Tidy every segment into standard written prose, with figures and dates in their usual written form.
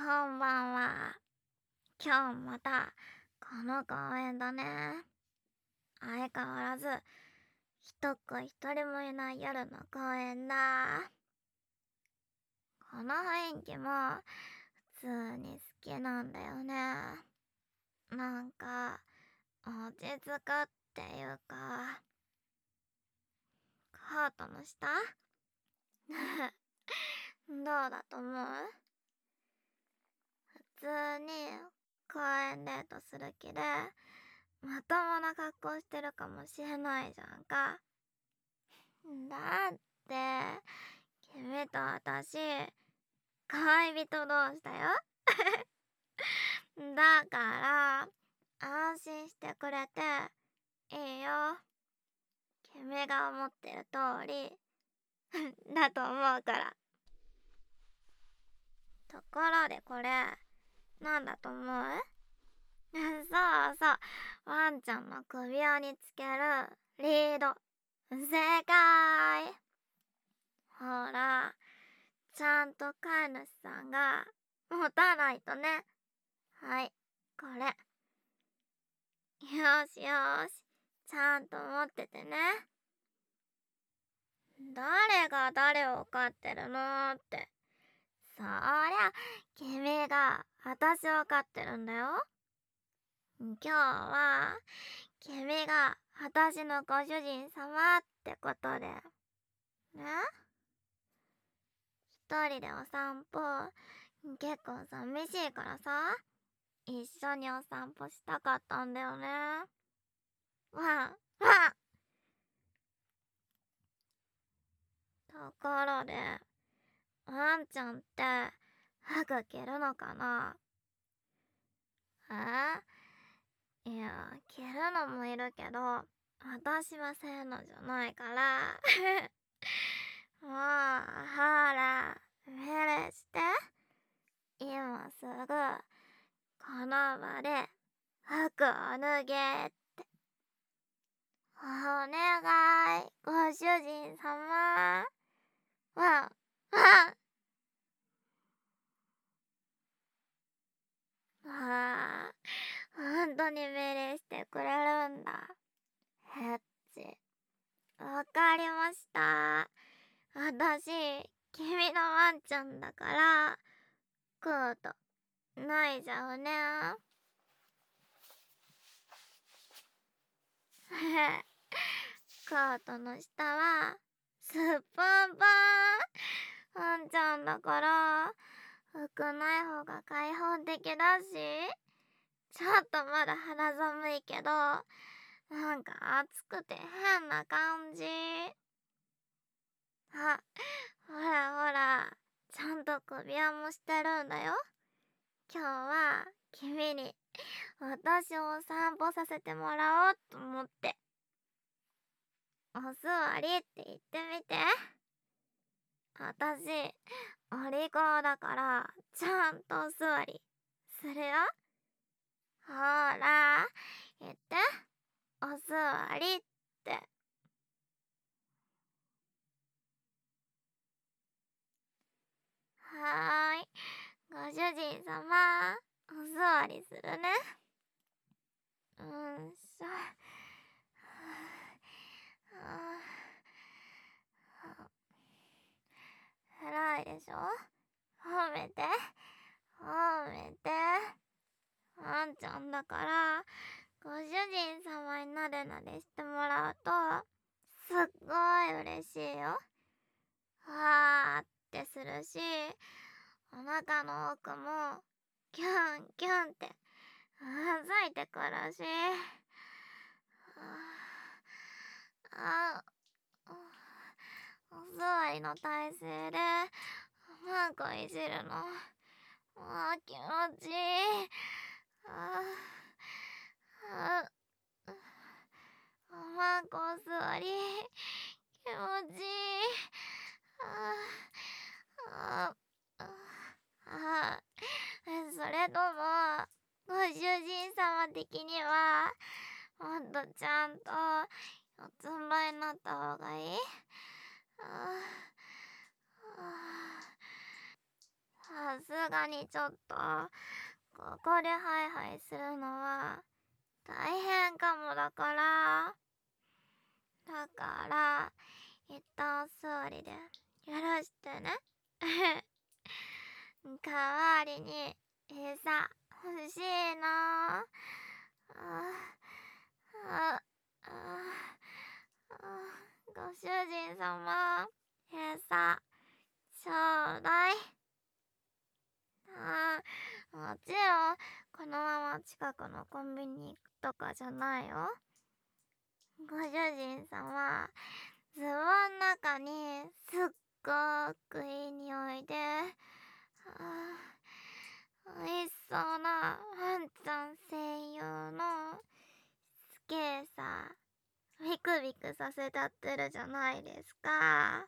んばんは。今日またこの公園だね。相変わらず人っ子一人もいない夜の公園だ。この雰囲気も普通に好きなんだよね。なんか落ち着くっていうか、カートの下どうだと思う？普通に公園デートする気でまともな格好してるかもしれないじゃんか。だって君と私恋人同士だよ。だから安心してくれていいよ。君が思ってる通りだと思うから。ところでこれなんだと思う？そうそう、ワンちゃんの首輪につけるリード。正解。ほら、ちゃんと飼い主さんが持たないとね。はい、これ。よしよし、ちゃんと持っててね。誰が誰を飼ってるのって。そりゃ、君が私を飼ってるんだよ。今日は、君が私のご主人様ってことで。ね？一人でお散歩、結構寂しいからさ、一緒にお散歩したかったんだよね。わん、わん。ところで、ワンちゃんって服着るのかな？いや、着るのもいるけど、私はそういうのじゃないから。もう、ほら、命令して。今すぐ、この場で、服を脱げって。お願い、ご主人様。わん、わん。ああ、本当に命令してくれるんだ。へっち。わかりました。私、君のワンちゃんだから、コート、脱いじゃうね。コートの下は、すっぽんぽん。ワンちゃんだから、服ない方が開放的だし、ちょっとまだ肌寒いけど、なんか暑くて変な感じ。あ、ほらほら、ちゃんと首輪もしてるんだよ。今日は君に私をお散歩させてもらおうと思って。お座りって言ってみて。私、お利口だから、ちゃんとお座りするよ。ほら、言って。お座りって。はーい。ご主人様、お座りするね。しょ。偉いでしょ？褒めて。褒めて。ワンちゃんだから、ご主人様になでなでしてもらうと、すっごい嬉しいよ。わーってするし、お腹の奥も、キュンキュンって、うざいてくるし。あ、お座りの体勢で、マンコいじるの。気持ちいい。マンコお座り、気持ちいい。それとも、ご主人様的には、もっとちゃんと四つん這いになった方がいい？ さすがにちょっとここでハイハイするのは大変かもだから一旦座りで許してね。代わりに餌欲しいな。あご主人様、餌ちょうだい。もちろんこのまま近くのコンビニ行くとかじゃないよ。ご主人様、ズボン中にすっごくいい匂いで美味しそうなワンちゃん専用のスケーサービクビクさせたってるじゃないですか。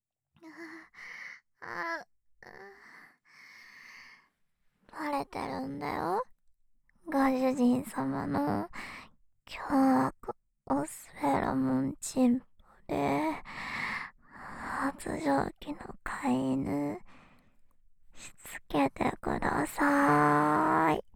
バレてるんだよ、ご主人様の凶悪オスフェロモンチンポで発情期の飼い犬しつけてくださーい。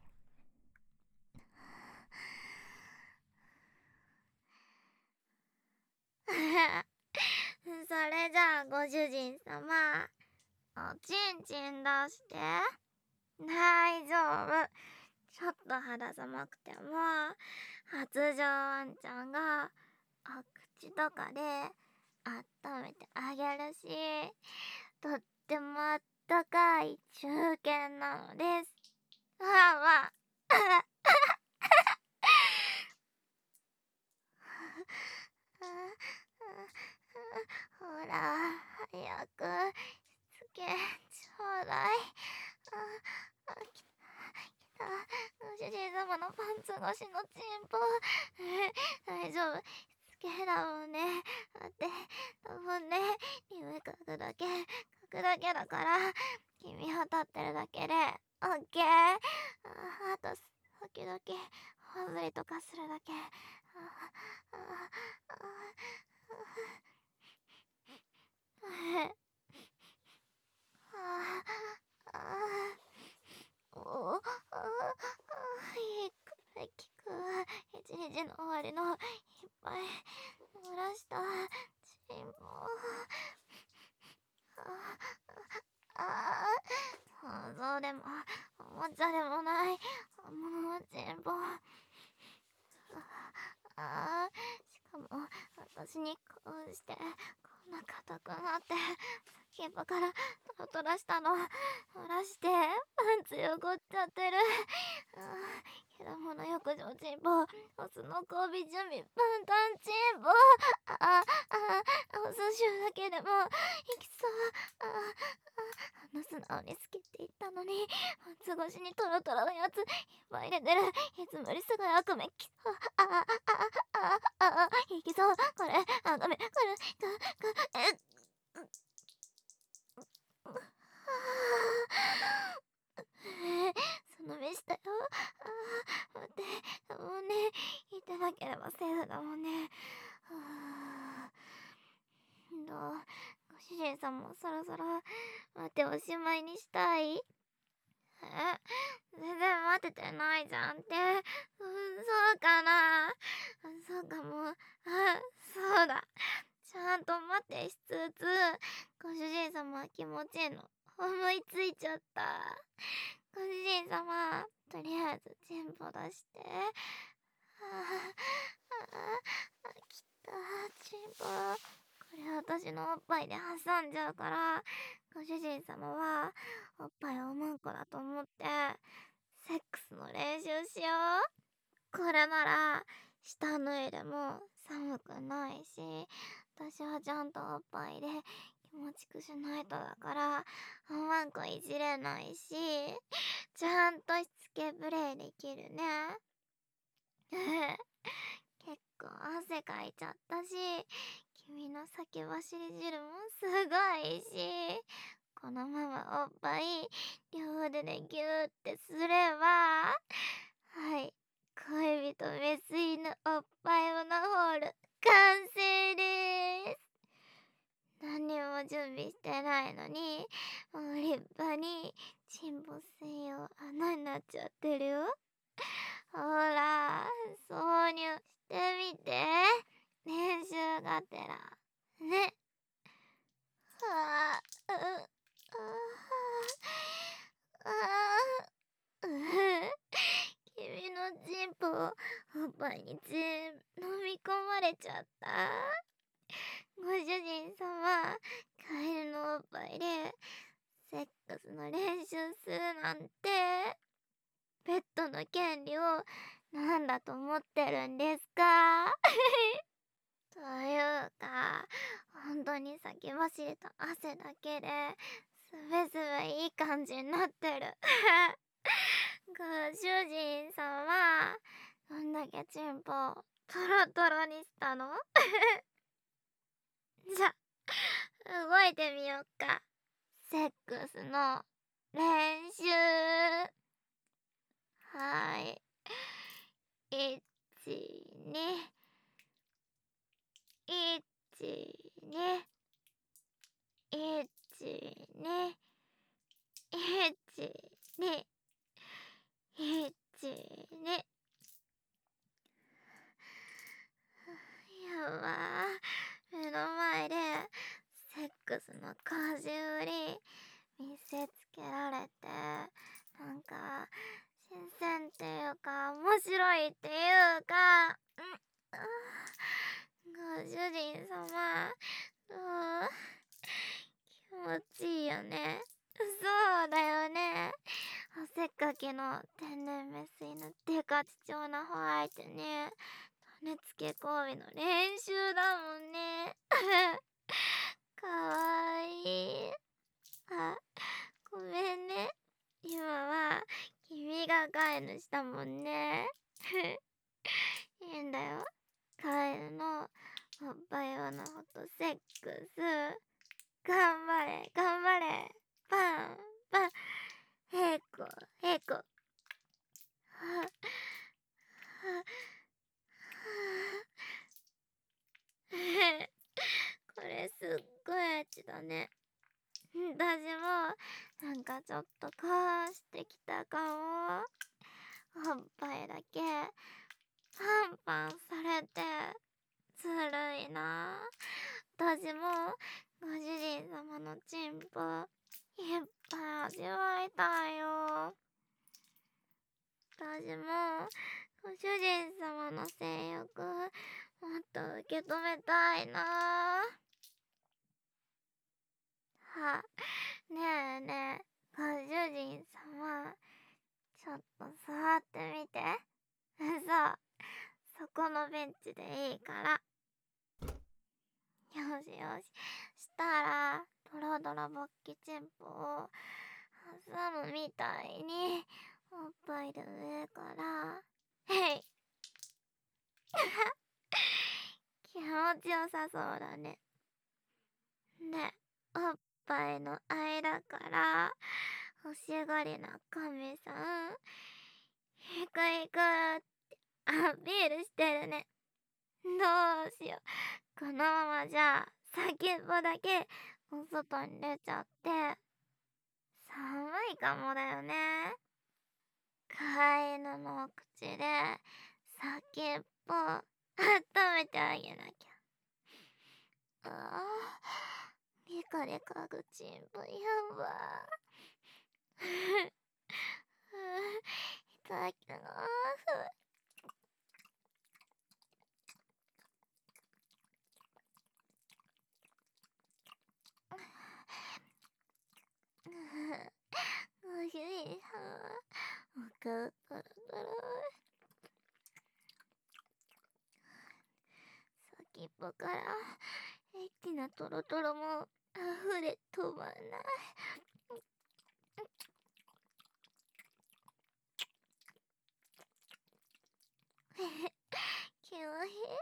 それじゃあご主人様、おちんちん出して。大丈夫、ちょっと肌寒くても発情ワンちゃんがお口とかで温めてあげるし、とってもあったかい中堅なのです。わわほら早くつけちょうだい。来たご主人様のパンツ越しのチンポ。大丈夫、つけだもんね。待って、多分ね、匂い嗅ぐだけだから、君は立ってるだけでオッケー。あと時々ほずりとかするだけ。いいくらい効くわ。一日の終わりのいっぱい漏らしたチンポ。想像でもおもちゃでもない本物のチンポ。しかも私にこうしてこんな硬くなって先っぽからトロトロしたの漏らしてパンツ汚っちゃってる。けどもの浴場チンポ、オスの交尾準備パンタンチンポ。オス臭だけでもいきそう。素直に好きって言ったのにパンツ越しにトロトロのやついっぱい出てる。いつもよりすごい悪夢きそう。いきそう。これごめん、これその目したよ。待って、もうね、言ってなければセーフだもんね。どう、ご主人さんもそろそろ待っておしまいにしたい？全然待ててないじゃんって。そうかな。そうかも。そうだ。ちゃんと待ってしつつ、ご主人様は気持ちいいの思いついちゃった。ご主人様、とりあえずチンポ出して。きた、チンポ。これ私のおっぱいで挟んじゃうから、ご主人様はおっぱいをうんこだと思ってセックスの練習しよう。これなら下脱いでも寒くないし、私はちゃんとおっぱいで気持ちくしないとだからおまんこいじれないし、ちゃんとしつけプレイできるね。結構汗かいちゃったし、君の先走り汁もすごいし、このままおっぱい両腕でギューってすれば、はい、恋人メス犬おっぱいオナホール完成です。何も準備してないのにもう立派にチンポ専用穴になっちゃってるよ。ほら、挿入してみて。練習がてら。ね。はあ、君のチンポをおっぱいに全部飲み込まれちゃった。ご主人様、カエルのおっぱいでセックスの練習するなんて、ペットの権利をなんだと思ってるんですか？というか、本当に先走りと汗だけですべすべいい感じになってる。ご主人様、どんだけチンポトロトロにしたの？じゃ、動いてみよっか。セックスの練習。はい。1、2、1、2、1、2、1、2、1、2。やばー。目の前でセックスの講習ぶり見せつけられて、なんか新鮮っていうか面白いっていうか、ご主人様、気持ちいいよね。そうだよね。せっかきの天然メス犬デカ貴重なホワイトに種付け交尾の練習だもんね。かわいい。あ、ごめんね。今は君が飼い主だもんね。いいんだよ。カエルのおっぱい用のホットセックス。頑張れ、頑張れ。パン、パン。へこ、へこ。はははこれすっごいエッチだね。私もなんかちょっとこうしてきたかも。おっぱいだけパンパンされてずるいな。私もご主人様のチンポいっぱい味わいたいよ。私もご主人様の性欲もっと受け止めたいな。は、ねえねえ、ご主人様、ちょっと座ってみて。そこのベンチでいいから。よしよし。したら、ドロドロボッキチンポを挟むみたいに、おっぱいで上から、へい。気持ちよさそうだね。で、おっぱいの間から、欲しがりなカメさん、ひくひくってアピールしてるね。どうしよう。このままじゃ、先っぽだけお外に出ちゃって、寒いかもだよね。飼い犬のお口で、先っぽ、温めてあげなきゃ。ああ、リカリカグチンポやば。いただきます。ご主人様、お顔トロトロ。先っぽからエッチなトロトロも溢れ止まんない。気持ちいい。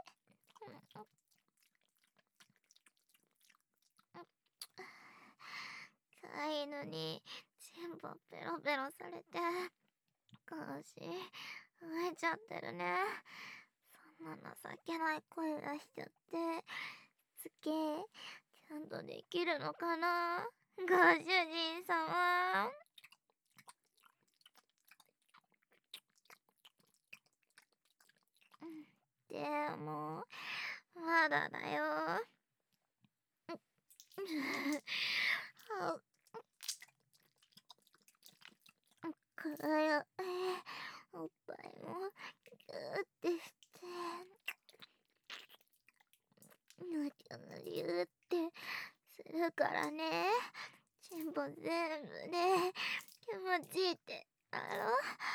飼い犬に全部ペロペロされて腰浮いちゃってるね。そんな情けない声出しちゃってつけちゃんとできるのかな、ご主人様。 くるおっぱいもギューってしてぬきゅぬりゅってするからね。チンポ全部で気持ちいいってだろ。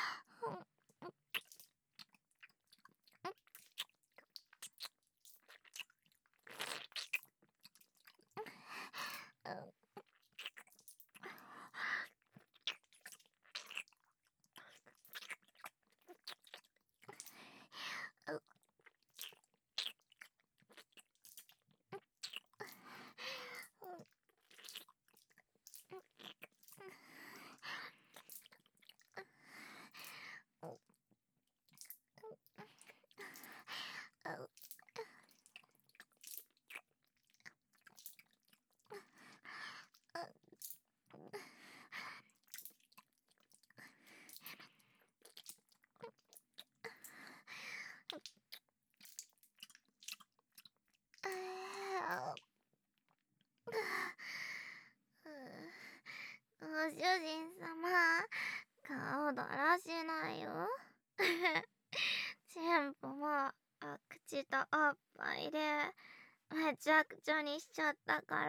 ご主人様、顔だらしないよ。チンポも口とおっぱいでめちゃくちゃにしちゃったから、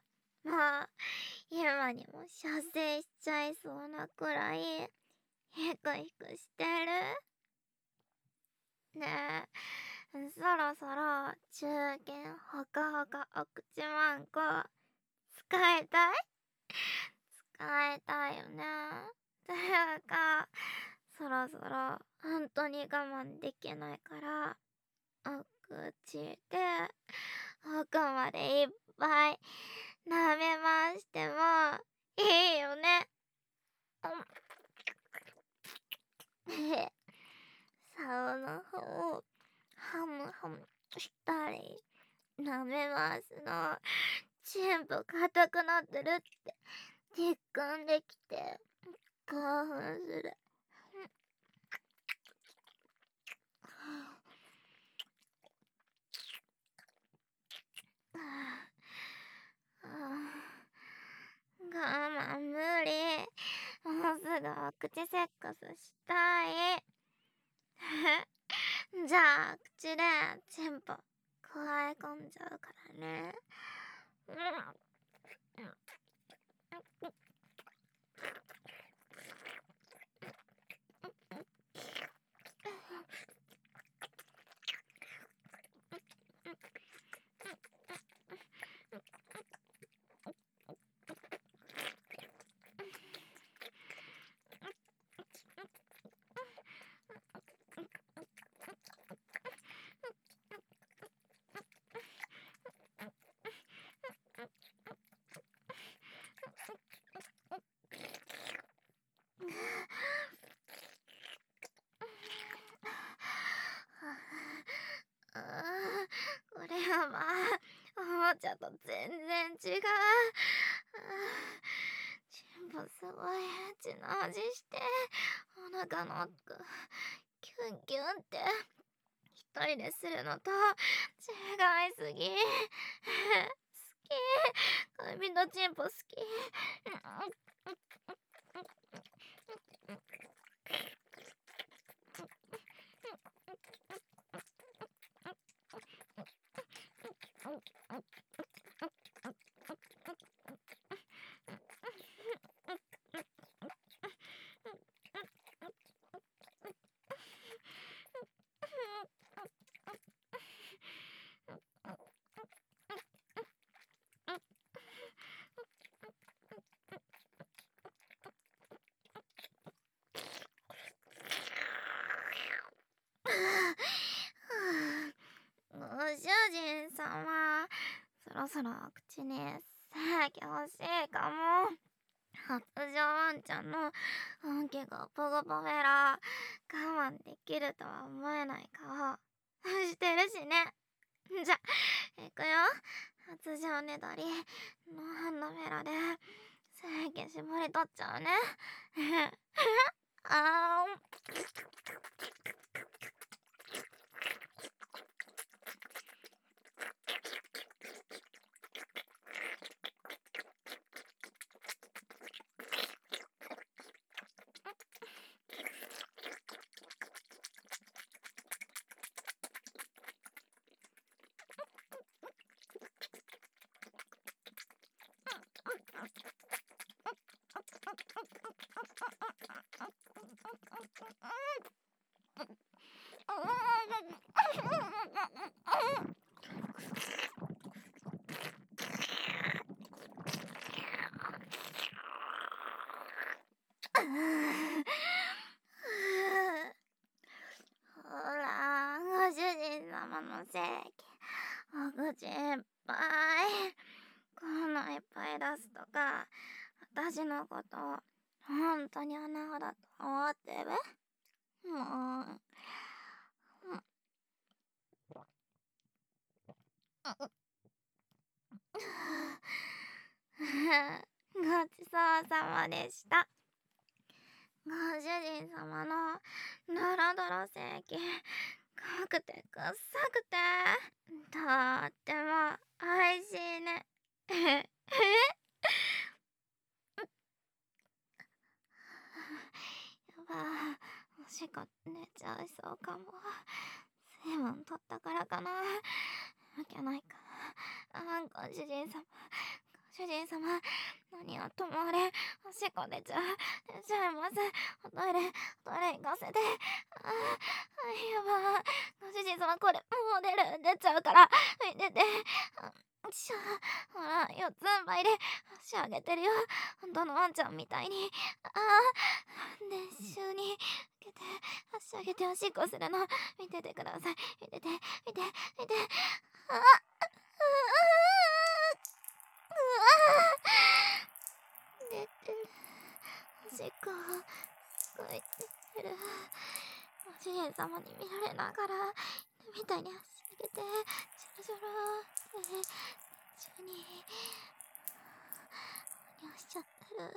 もう今にも射精しちゃいそうなくらいヒクヒクしてる。ねえ、そろそろ中堅ほかほかお口マンコ使いたい？使いたいよね。ていうか、そろそろ本当に我慢できないから、お口で奥までいっぱい舐め回してもいいよね。竿の方をハムハムしたり舐め回すのチンポ硬くなってるって実感できて興奮する。我慢無理。もうすぐお口セックスしたい。じゃあ口でチンポくわえ込んじゃうからね。これはまあおもちゃと全然違う。チンポすごいエッチな味してお腹の奥キュンキュンって一人でするのと違いすぎ。好き。恋人チンポ好き。ご主人様、そろそろお口にさき欲しいかも。発情ワンちゃんの本気がポゴポフェラ我慢できるとは思えない顔してるしね。じゃ、いくよ。発情ねだりノーハンドフェラで精液絞り取っちゃうね。あほら、ご主人様の席、お口いっぱい。こんないっぱい出すとか、私のこと、本当に穴子だと思ってる？もう。ごちそうさまでした。ご主人様のドロドロ正規、濃くてくっさくて、とってもおいしいね。やば、おしっこ出ちゃいそうかも。水分取ったからかな。わけないか。ご主人様、ご主人様、何はともあれ、おしっこ出ちゃいます。おトイレ行かせて。やば。ご主人様、これ、もう出ちゃうから。出て。ほら、四つん這いで足上げてるよ。本当のワンちゃんみたいに。で、週に受けて、足上げておしっこするの。見ててください。見て。出てる。おしっこすごい出てる。ご主人様に見られながらみたいに足上げてジョロジョロって中に尿しちゃってる。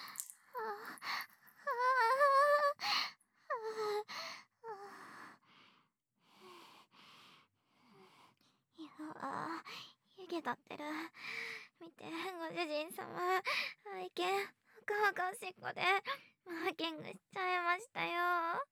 いや湯気立ってる。見て、ご主人様、愛犬ほかほかおしっこでマーキングしちゃいましたよ。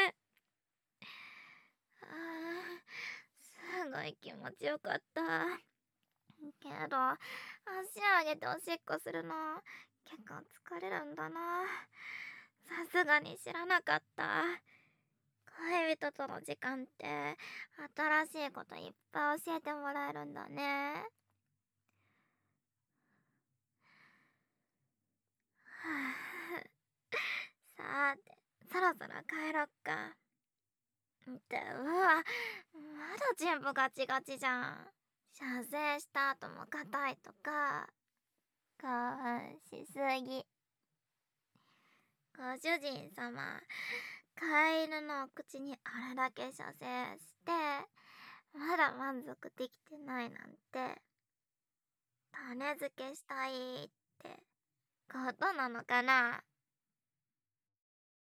すごい気持ちよかった。けど、足上げておしっこするの結構疲れるんだな。さすがに知らなかった。恋人との時間って新しいこといっぱい教えてもらえるんだね。さて、そろそろ帰ろっか。ってまだ全部ガチガチじゃん。射精した後も硬いとか興奮しすぎ。ご主人様、飼い犬のお口にあれだけ射精してまだ満足できてないなんて、種付けしたいってことなのかな。